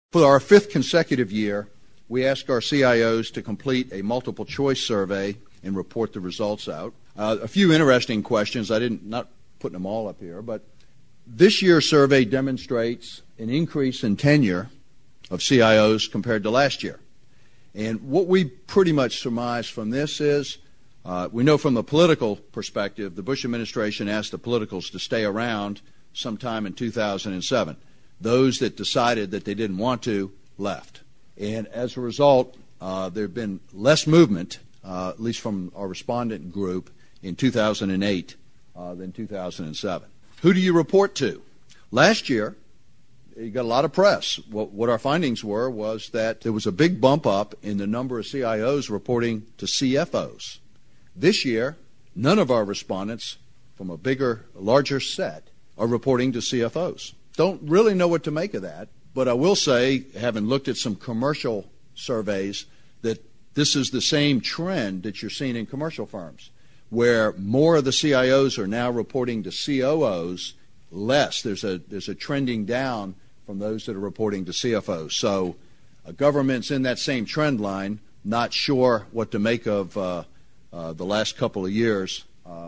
For our fifth consecutive year, we asked our CIOs to complete a multiple choice survey and report the results out. A few interesting questions. Not putting them all up here, but this year's survey demonstrates an increase in tenure of CIOs compared to last year. And what we pretty much surmise from this is, we know from the political perspective, the Bush administration asked the politicals to stay around sometime in 2007. Those that decided that they didn't want to left. And as a result, there have been less movement, at least from our respondent group, in 2008 than 2007. Who do you report to? Last year, you got a lot of press. What our findings were was that there was a big bump up in the number of CIOs reporting to CFOs. This year, none of our respondents from a larger set are reporting to CFOs. Don't really know what to make of that, but I will say, having looked at some commercial surveys, that this is the same trend that you're seeing in commercial firms, where more of the CIOs are now reporting to COOs, less. There's a trending down from those that are reporting to CFOs. So government's in that same trend line, not sure what to make of the last couple of years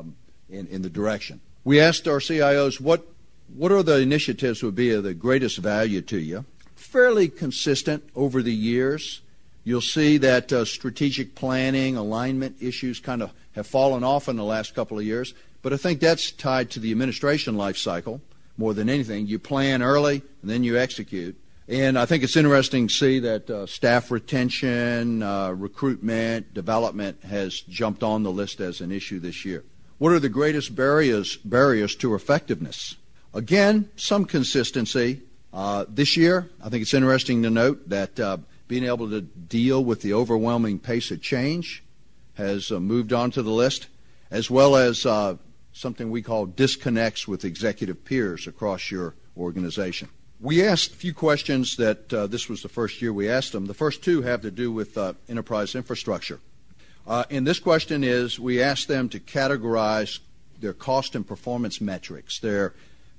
in the direction. We asked our CIOs what are the initiatives would be of the greatest value to you. Fairly consistent over the years. You'll see that strategic planning, alignment issues kind of have fallen off in the last couple of years, but I think that's tied to the administration life cycle more than anything. You plan early, and then you execute. And I think it's interesting to see that staff retention, recruitment, development has jumped on the list as an issue this year. What are the greatest barriers to effectiveness? Again, some consistency. This year, I think it's interesting to note that being able to deal with the overwhelming pace of change has moved on to the list, as well as something we call disconnects with executive peers across your organization. We asked a few questions that this was the first year we asked them. The first two have to do with enterprise infrastructure. And this question is, we asked them to categorize their cost and performance metrics, their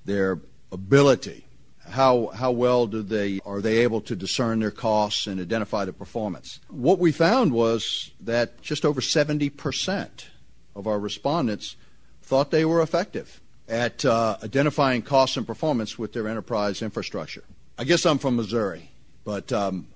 ability. How well are they able to discern their costs and identify the performance? What we found was that just over 70% of our respondents thought they were effective at identifying costs and performance with their enterprise infrastructure. I guess I'm from Missouri, but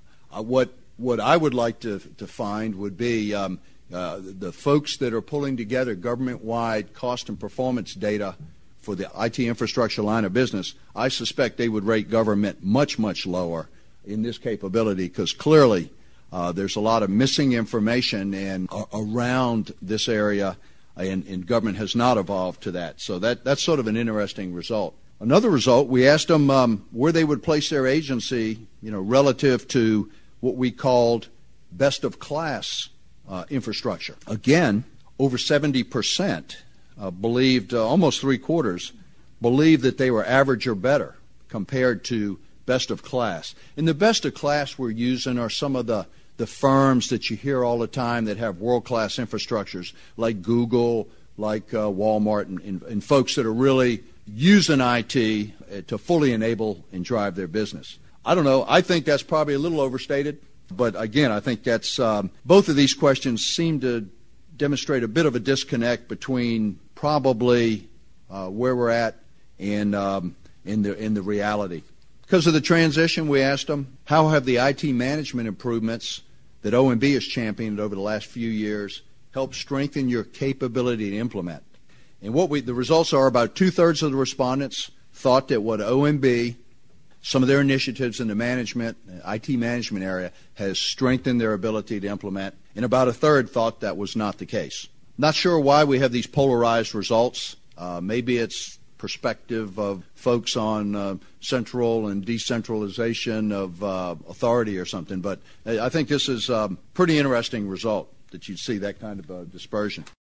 what I would like to find would be the folks that are pulling together government-wide cost and performance data for the IT infrastructure line of business. I suspect they would rate government much, much lower in this capability, because clearly there's a lot of missing information and around this area, and government has not evolved to that. So that's sort of an interesting result. Another result, we asked them where they would place their agency, relative to what we called best of class infrastructure. Again, over 70% believed, almost three-quarters, believed that they were average or better compared to best of class. And the best of class we're using are some of the firms that you hear all the time that have world-class infrastructures, like Google, like Walmart, and folks that are really using IT to fully enable and drive their business. I don't know. I think that's probably a little overstated. But again, I think that's both of these questions seem to demonstrate a bit of a disconnect between probably where we're at and in the reality. Because of the transition, we asked them, how have the IT management improvements that OMB has championed over the last few years helped strengthen your capability to implement? And the results are about two-thirds of the respondents thought that what OMB, some of their initiatives in the IT management area, has strengthened their ability to implement, and about a third thought that was not the case. Not sure why we have these polarized results. Maybe it's perspective of folks on central and decentralization of authority or something, but I think this is a pretty interesting result that you'd see that kind of dispersion.